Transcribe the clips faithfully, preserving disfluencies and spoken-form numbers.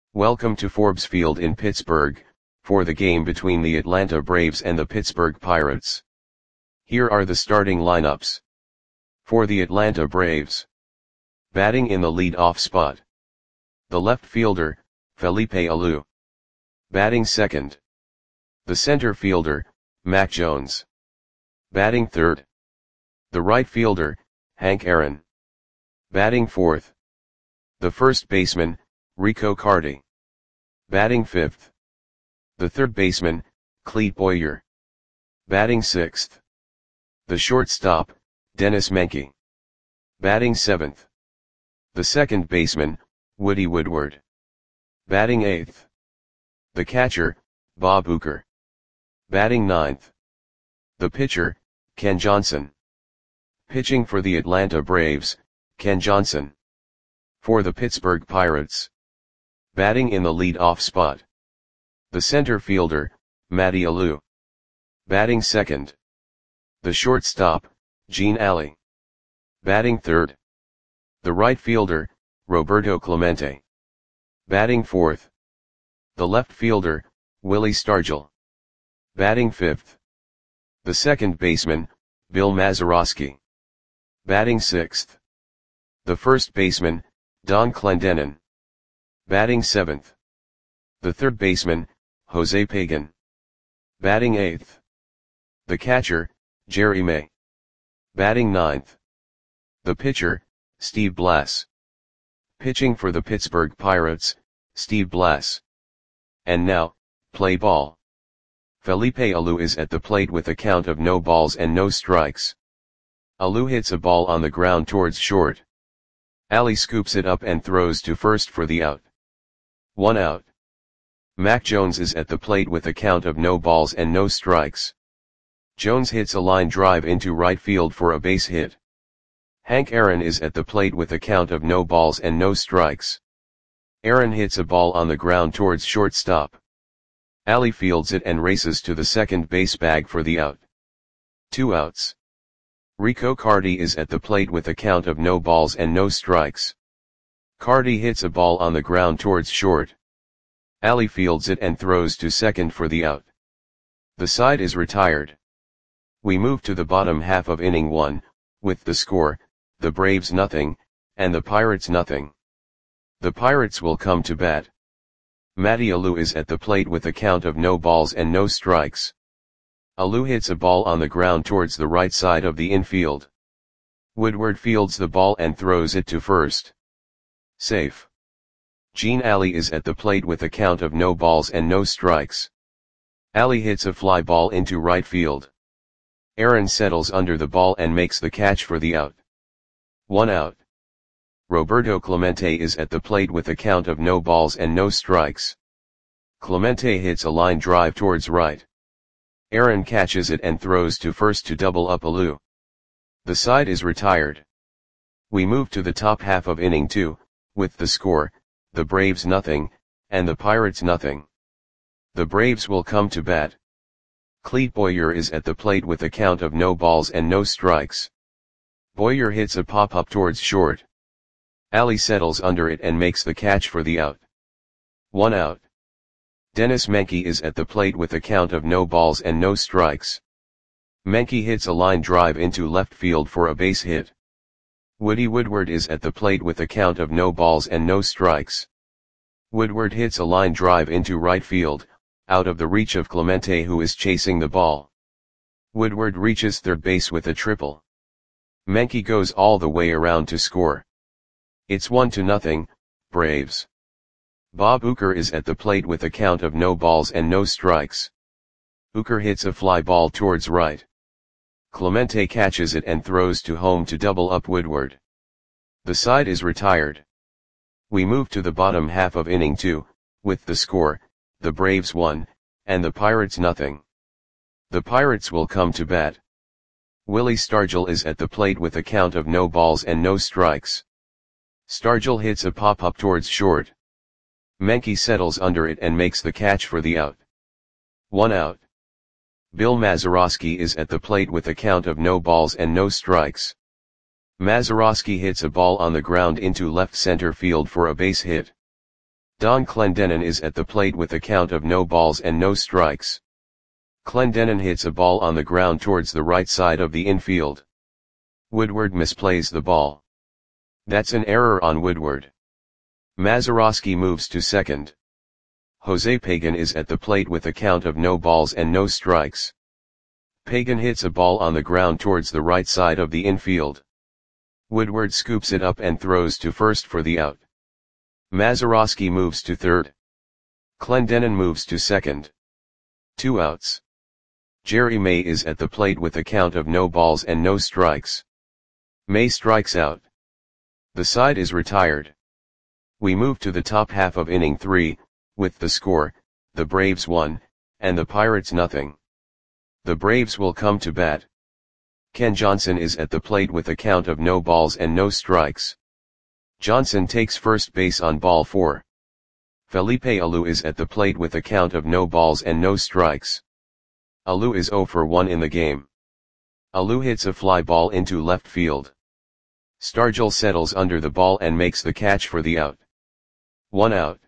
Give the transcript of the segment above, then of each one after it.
Welcome to Forbes Field in Pittsburgh, for the game between the Atlanta Braves and the Pittsburgh Pirates. Here are the starting lineups. For the Atlanta Braves. Batting in the lead-off spot. The left fielder, Felipe Alou. Batting second. The center fielder, Mac Jones. Batting third. The right fielder, Hank Aaron. Batting fourth. The first baseman, Rico Carty. Batting fifth. The third baseman, Clete Boyer. Batting sixth. The shortstop, Dennis Menke. Batting seventh. The second baseman, Woody Woodward. Batting eighth. The catcher, Bob Uecker. Batting ninth. The pitcher, Ken Johnson. Pitching for the Atlanta Braves, Ken Johnson. For the Pittsburgh Pirates. Batting in the lead-off spot. The center fielder, Matty Alou. Batting second. The shortstop, Gene Alley. Batting third. The right fielder, Roberto Clemente. Batting fourth. The left fielder, Willie Stargell. Batting fifth. The second baseman, Bill Mazeroski. Batting sixth. The first baseman, Don Clendenon. Batting seventh. The third baseman, Jose Pagan. Batting eighth. The catcher, Jerry May. Batting ninth. The pitcher, Steve Blass. Pitching for the Pittsburgh Pirates, Steve Blass. And now, play ball. Felipe Alou is at the plate with a count of no balls and no strikes. Alou hits a ball on the ground towards short. Alley scoops it up and throws to first for the out. One out. Mac Jones is at the plate with a count of no balls and no strikes. Jones hits a line drive into right field for a base hit. Hank Aaron is at the plate with a count of no balls and no strikes. Aaron hits a ball on the ground towards shortstop. Alley fields it and races to the second base bag for the out. Two outs. Rico Carty is at the plate with a count of no balls and no strikes. Carty hits a ball on the ground towards short. Alley fields it and throws to second for the out. The side is retired. We move to the bottom half of inning one, with the score, the Braves nothing, and the Pirates nothing. The Pirates will come to bat. Matty Alou is at the plate with a count of no balls and no strikes. Alou hits a ball on the ground towards the right side of the infield. Woodward fields the ball and throws it to first. Safe. Gene Alley is at the plate with a count of no balls and no strikes. Alley hits a fly ball into right field. Aaron settles under the ball and makes the catch for the out. One out. Roberto Clemente is at the plate with a count of no balls and no strikes. Clemente hits a line drive towards right. Aaron catches it and throws to first to double up Alou. The side is retired. We move to the top half of inning two, with the score, the Braves nothing, and the Pirates nothing. The Braves will come to bat. Clete Boyer is at the plate with a count of no balls and no strikes. Boyer hits a pop-up towards short. Alley settles under it and makes the catch for the out. One out. Dennis Menke is at the plate with a count of no balls and no strikes. Menke hits a line drive into left field for a base hit. Woody Woodward is at the plate with a count of no balls and no strikes. Woodward hits a line drive into right field, out of the reach of Clemente, who is chasing the ball. Woodward reaches third base with a triple. Menke goes all the way around to score. It's one to nothing, Braves. Bob Uecker is at the plate with a count of no balls and no strikes. Uecker hits a fly ball towards right. Clemente catches it and throws to home to double up Woodward. The side is retired. We move to the bottom half of inning two, with the score, the Braves one, and the Pirates nothing. The Pirates will come to bat. Willie Stargell is at the plate with a count of no balls and no strikes. Stargell hits a pop-up towards short. Menke settles under it and makes the catch for the out. One out. Bill Mazeroski is at the plate with a count of no balls and no strikes. Mazeroski hits a ball on the ground into left center field for a base hit. Don Clendenin is at the plate with a count of no balls and no strikes. Clendenin hits a ball on the ground towards the right side of the infield. Woodward misplays the ball. That's an error on Woodward. Mazeroski moves to second. Jose Pagan is at the plate with a count of no balls and no strikes. Pagan hits a ball on the ground towards the right side of the infield. Woodward scoops it up and throws to first for the out. Mazeroski moves to third. Clendenin moves to second. Two outs. Jerry May is at the plate with a count of no balls and no strikes. May strikes out. The side is retired. We move to the top half of inning three, with the score, the Braves one, and the Pirates nothing. The Braves will come to bat. Ken Johnson is at the plate with a count of no balls and no strikes. Johnson takes first base on ball four. Felipe Alou is at the plate with a count of no balls and no strikes. Alou is zero for one in the game. Alou hits a fly ball into left field. Stargell settles under the ball and makes the catch for the out. One out.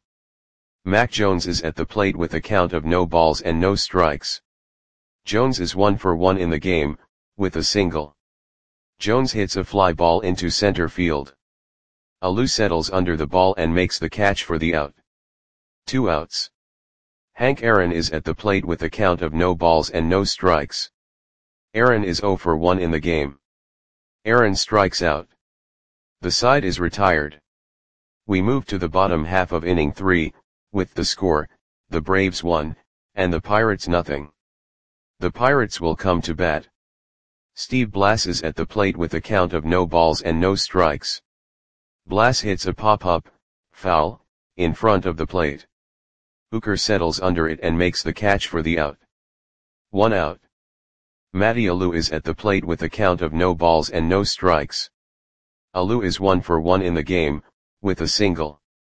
Mac Jones is at the plate with a count of no balls and no strikes. Jones is one for one in the game, with a single. Jones hits a fly ball into center field. Alou settles under the ball and makes the catch for the out. Two outs. Hank Aaron is at the plate with a count of no balls and no strikes. Aaron is zero for one in the game. Aaron strikes out. The side is retired. We move to the bottom half of inning three, with the score, the Braves one, and the Pirates nothing. The Pirates will come to bat. Steve Blass is at the plate with a count of no balls and no strikes. Blass hits a pop-up, foul, in front of the plate. Hooker settles under it and makes the catch for the out. One out. Matty Alou is at the plate with a count of no balls and no strikes. Alou is one for one in the game, with a single.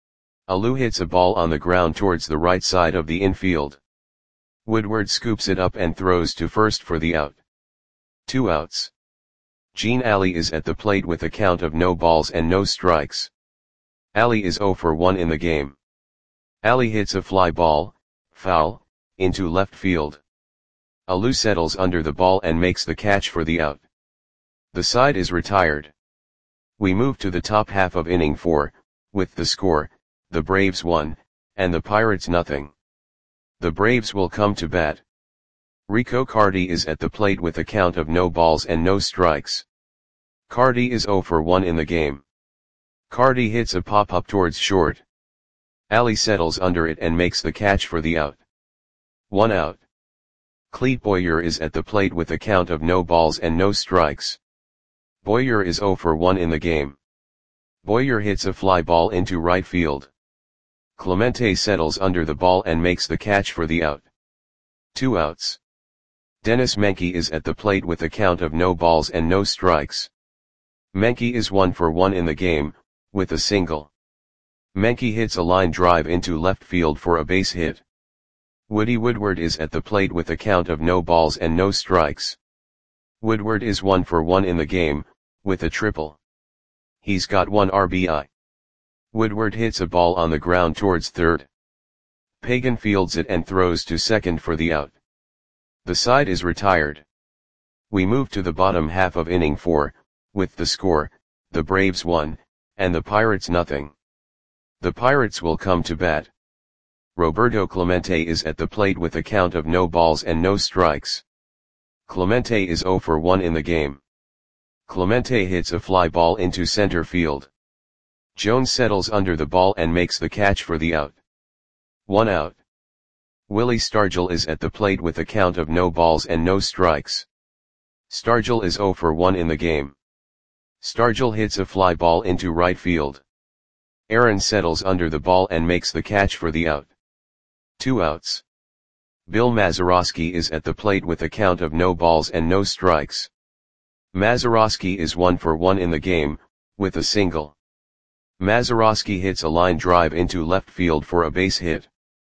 Alou hits a ball on the ground towards the right side of the infield. Woodward scoops it up and throws to first for the out. Two outs. Gene Alley is at the plate with a count of no balls and no strikes. Alley is zero for one in the game. Alley hits a fly ball, foul, into left field. Alou settles under the ball and makes the catch for the out. The side is retired. We move to the top half of inning four, with the score, the Braves one, and the Pirates nothing. The Braves will come to bat. Rico Carty is at the plate with a count of no balls and no strikes. Carty is zero for one in the game. Carty hits a pop-up towards short. Alley settles under it and makes the catch for the out. One out. Clete Boyer is at the plate with a count of no balls and no strikes. Boyer is zero for one in the game. Boyer hits a fly ball into right field. Clemente settles under the ball and makes the catch for the out. Two outs. Dennis Menke is at the plate with a count of no balls and no strikes. Menke is one for one in the game, with a single. Menke hits a line drive into left field for a base hit. Woody Woodward is at the plate with a count of no balls and no strikes. Woodward is one for one in the game, with a triple. He's got one R B I. Woodward hits a ball on the ground towards third. Pagan fields it and throws to second for the out. The side is retired. We move to the bottom half of inning four, with the score, the Braves one, and the Pirates nothing. The Pirates will come to bat. Roberto Clemente is at the plate with a count of no balls and no strikes. Clemente is zero for one in the game. Clemente hits a fly ball into center field. Jones settles under the ball and makes the catch for the out. One out. Willie Stargell is at the plate with a count of no balls and no strikes. Stargell is zero for one in the game. Stargell hits a fly ball into right field. Aaron settles under the ball and makes the catch for the out. Two outs. Bill Mazeroski is at the plate with a count of no balls and no strikes. Mazeroski is one for one in the game, with a single. Mazeroski hits a line drive into left field for a base hit.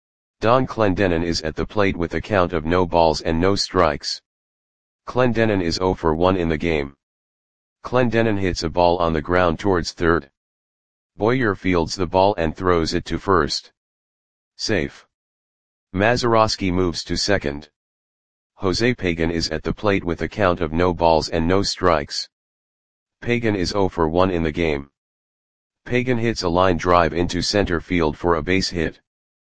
Don Clendenin is at the plate with a count of no balls and no strikes. Clendenin is zero for one in the game. Clendenin hits a ball on the ground towards third. Boyer fields the ball and throws it to first. Safe. Mazeroski moves to second. Jose Pagan is at the plate with a count of no balls and no strikes. Pagan is zero for one in the game. Pagan hits a line drive into center field for a base hit.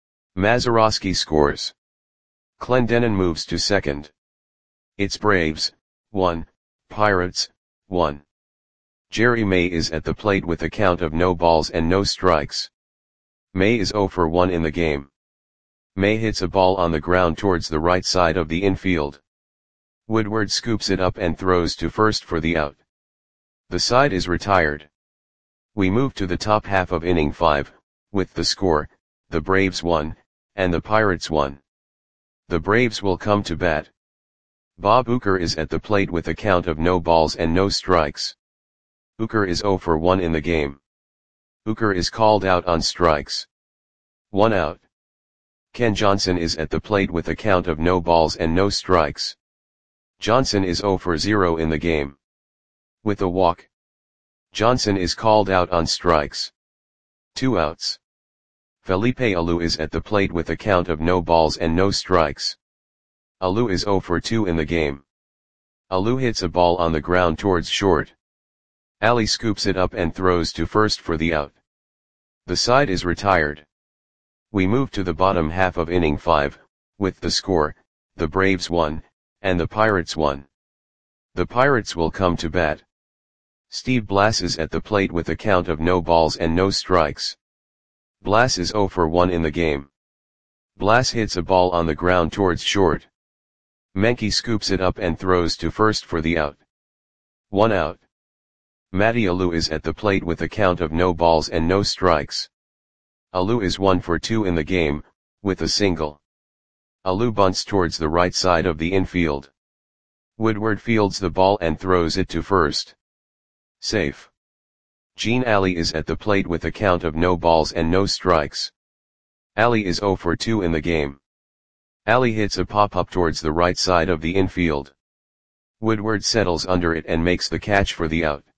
Mazeroski scores. Clendenon moves to second. It's Braves, one, Pirates, one. Jerry May is at the plate with a count of no balls and no strikes. May is zero for one in the game. May hits a ball on the ground towards the right side of the infield. Woodward scoops it up and throws to first for the out. The side is retired. We move to the top half of inning five, with the score, the Braves won, and the Pirates won. The Braves will come to bat. Bob Uecker is at the plate with a count of no balls and no strikes. Uecker is zero for one in the game. Uecker is called out on strikes. One out. Ken Johnson is at the plate with a count of no balls and no strikes. Johnson is zero for zero in the game. With a walk. Johnson is called out on strikes. Two outs. Felipe Alou is at the plate with a count of no balls and no strikes. Alou is zero for two in the game. Alou hits a ball on the ground towards short. Ali scoops it up and throws to first for the out. The side is retired. We move to the bottom half of inning five, with the score, the Braves won, and the Pirates won. The Pirates will come to bat. Steve Blass is at the plate with a count of no balls and no strikes. Blass is zero for one in the game. Blass hits a ball on the ground towards short. Menke scoops it up and throws to first for the out. One out. Matty Alou is at the plate with a count of no balls and no strikes. Alou is one for two in the game, with a single. Alou bunts towards the right side of the infield. Woodward fields the ball and throws it to first. Safe. Gene Ali is at the plate with a count of no balls and no strikes. Ali is zero for two in the game. Ali hits a pop-up towards the right side of the infield. Woodward settles under it and makes the catch for the out.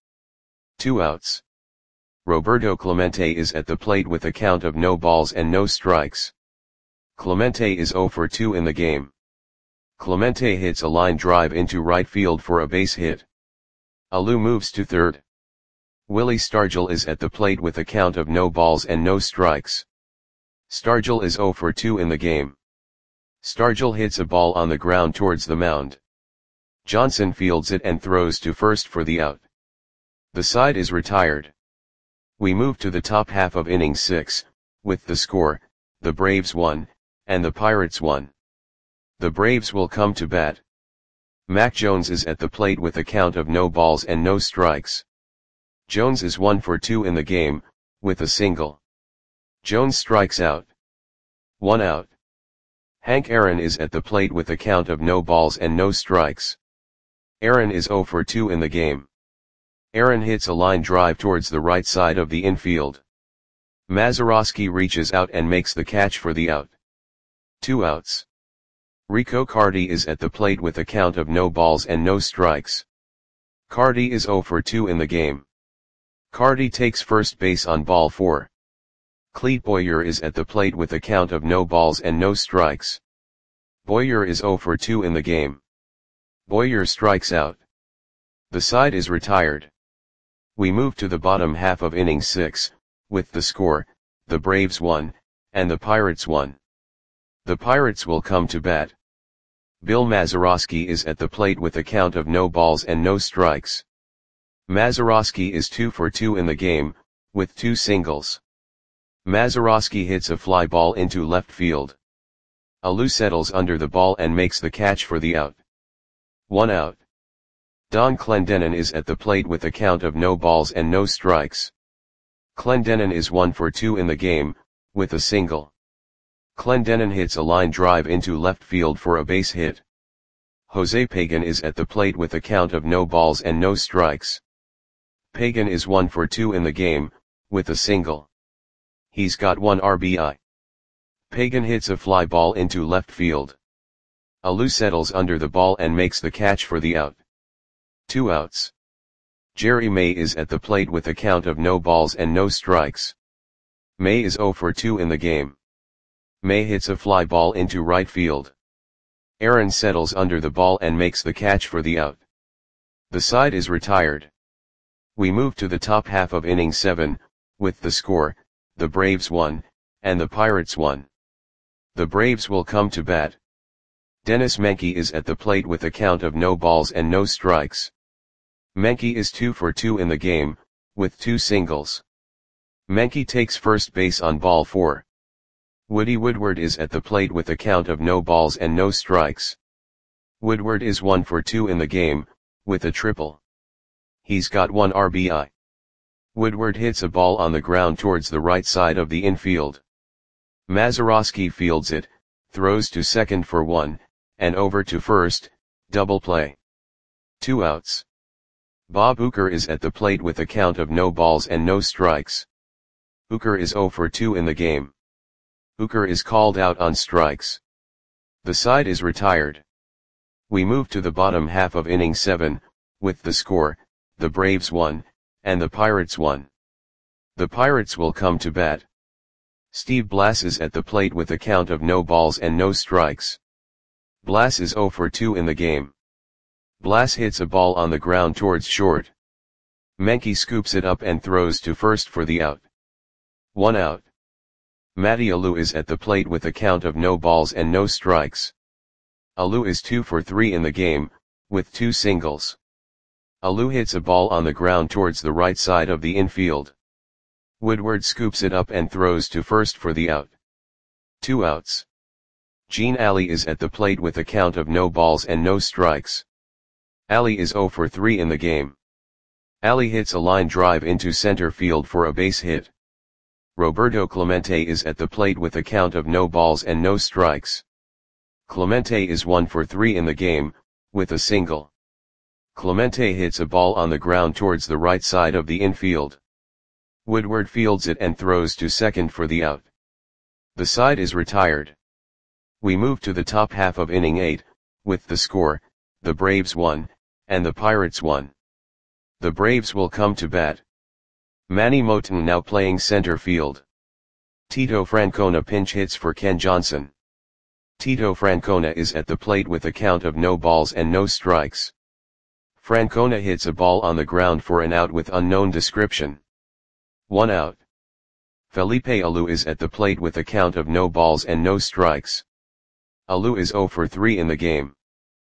Two outs. Roberto Clemente is at the plate with a count of no balls and no strikes. Clemente is zero for two in the game. Clemente hits a line drive into right field for a base hit. Alou moves to third. Willie Stargell is at the plate with a count of no balls and no strikes. Stargell is zero for two in the game. Stargell hits a ball on the ground towards the mound. Johnson fields it and throws to first for the out. The side is retired. We move to the top half of inning six, with the score, the Braves won, and the Pirates won. The Braves will come to bat. Mac Jones is at the plate with a count of no balls and no strikes. Jones is one for two in the game, with a single. Jones strikes out. One out. Hank Aaron is at the plate with a count of no balls and no strikes. Aaron is zero for two in the game. Aaron hits a line drive towards the right side of the infield. Mazeroski reaches out and makes the catch for the out. Two outs. Rico Cardi is at the plate with a count of no balls and no strikes. Cardi is zero for two in the game. Cardi takes first base on ball four. Clete Boyer is at the plate with a count of no balls and no strikes. Boyer is zero for two in the game. Boyer strikes out. The side is retired. We move to the bottom half of inning six, with the score, the Braves won, and the Pirates won. The Pirates will come to bat. Bill Mazeroski is at the plate with a count of no balls and no strikes. Mazeroski is two for two in the game, with two singles. Mazeroski hits a fly ball into left field. Alou settles under the ball and makes the catch for the out. One out. Don Clendenon is at the plate with a count of no balls and no strikes. Clendenon is one for two in the game, with a single. Clendenon hits a line drive into left field for a base hit. Jose Pagan is at the plate with a count of no balls and no strikes. Pagan is one for two in the game, with a single. He's got one R B I. Pagan hits a fly ball into left field. Alou settles under the ball and makes the catch for the out. Two outs. Jerry May is at the plate with a count of no balls and no strikes. May is zero for two in the game. May hits a fly ball into right field. Aaron settles under the ball and makes the catch for the out. The side is retired. We move to the top half of inning seven, with the score, the Braves won, and the Pirates won. The Braves will come to bat. Dennis Menke is at the plate with a count of no balls and no strikes. Menke is two for two in the game, with two singles. Menke takes first base on ball four. Woody Woodward is at the plate with a count of no balls and no strikes. Woodward is one for two in the game, with a triple. He's got one R B I. Woodward hits a ball on the ground towards the right side of the infield. Mazeroski fields it, throws to second for one, and over to first, double play. Two outs. Bob Uecker is at the plate with a count of no balls and no strikes. Uecker is zero for two in the game. Uecker is called out on strikes. The side is retired. We move to the bottom half of inning seven, with the score, the Braves won, and the Pirates won. The Pirates will come to bat. Steve Blass is at the plate with a count of no balls and no strikes. Blass is zero for two in the game. Blass hits a ball on the ground towards short. Menke scoops it up and throws to first for the out. One out. Matty Alou is at the plate with a count of no balls and no strikes. Alou is two for three in the game, with two singles. Alou hits a ball on the ground towards the right side of the infield. Woodward scoops it up and throws to first for the out. Two outs. Gene Alley is at the plate with a count of no balls and no strikes. Alley is zero for three in the game. Alley hits a line drive into center field for a base hit. Roberto Clemente is at the plate with a count of no balls and no strikes. Clemente is one for three in the game, with a single. Clemente hits a ball on the ground towards the right side of the infield. Woodward fields it and throws to second for the out. The side is retired. We move to the top half of inning eight, with the score, the Braves won, and the Pirates won. The Braves will come to bat. Manny Moten now playing center field. Tito Francona pinch hits for Ken Johnson. Tito Francona is at the plate with a count of no balls and no strikes. Francona hits a ball on the ground for an out with unknown description. One out. Felipe Alou is at the plate with a count of no balls and no strikes. Alou is zero for three in the game.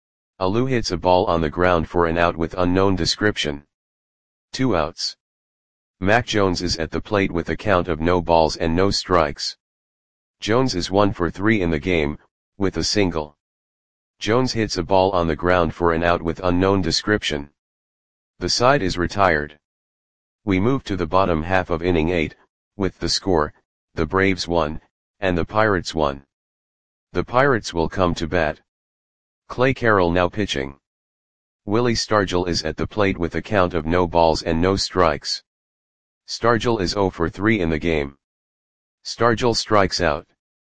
Alou hits a ball on the ground for an out with unknown description. Two outs. Mac Jones is at the plate with a count of no balls and no strikes. Jones is one for three in the game, with a single. Jones hits a ball on the ground for an out with unknown description. The side is retired. We move to the bottom half of inning eight, with the score, the Braves won, and the Pirates won. The Pirates will come to bat. Clay Carroll now pitching. Willie Stargell is at the plate with a count of no balls and no strikes. Stargell is zero for three in the game. Stargell strikes out.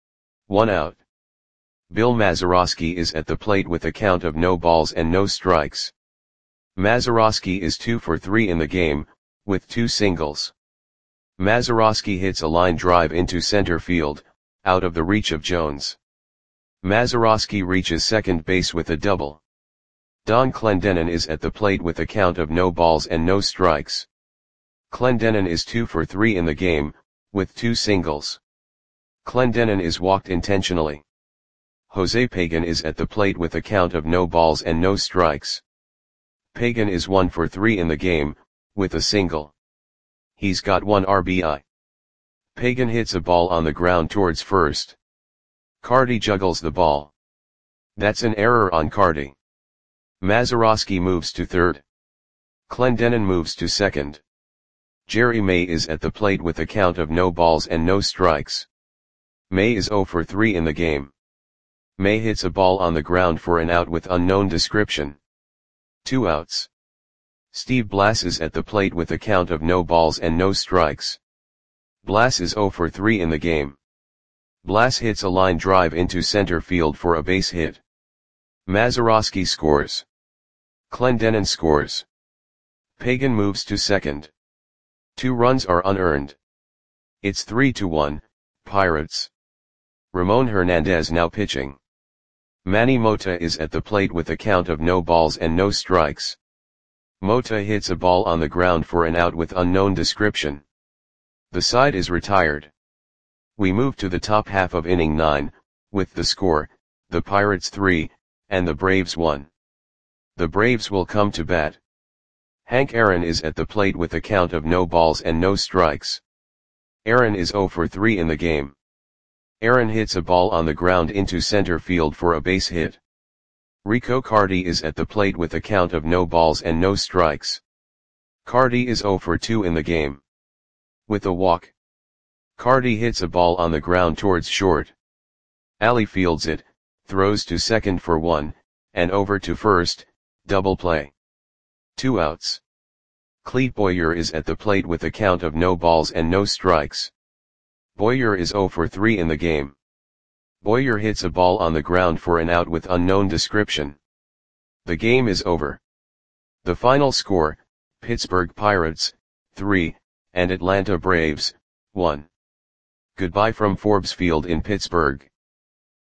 One out. Bill Mazeroski is at the plate with a count of no balls and no strikes. Mazeroski is two for three in the game, with two singles. Mazeroski hits a line drive into center field, out of the reach of Jones. Mazeroski reaches second base with a double. Don Clendenon is at the plate with a count of no balls and no strikes. Clendenon is two for three in the game, with two singles. Clendenon is walked intentionally. Jose Pagan is at the plate with a count of no balls and no strikes. Pagan is one for three in the game, with a single. He's got one R B I. Pagan hits a ball on the ground towards first. Cardi juggles the ball. That's an error on Cardi. Mazeroski moves to third. Clendenon moves to second. Jerry May is at the plate with a count of no balls and no strikes. May is zero for three in the game. May hits a ball on the ground for an out with unknown description. Two outs. Steve Blass is at the plate with a count of no balls and no strikes. Blass is zero for three in the game. Blass hits a line drive into center field for a base hit. Mazeroski scores. Clendenon scores. Pagan moves to second. Two runs are unearned. It's three to one, Pirates. Ramon Hernandez now pitching. Manny Mota is at the plate with a count of no balls and no strikes. Mota hits a ball on the ground for an out with unknown description. The side is retired. We move to the top half of inning nine, with the score, the Pirates three, and the Braves one. The Braves will come to bat. Hank Aaron is at the plate with a count of no balls and no strikes. Aaron is zero for three in the game. Aaron hits a ball on the ground into center field for a base hit. Rico Carty is at the plate with a count of no balls and no strikes. Carty is zero for two in the game. With a walk. Carty hits a ball on the ground towards short. Ali fields it, throws to second for one, and over to first, double play. Two outs. Clete Boyer is at the plate with a count of no balls and no strikes. Boyer is zero for three in the game. Boyer hits a ball on the ground for an out with unknown description. The game is over. The final score, Pittsburgh Pirates, three, and Atlanta Braves, one. Goodbye from Forbes Field in Pittsburgh.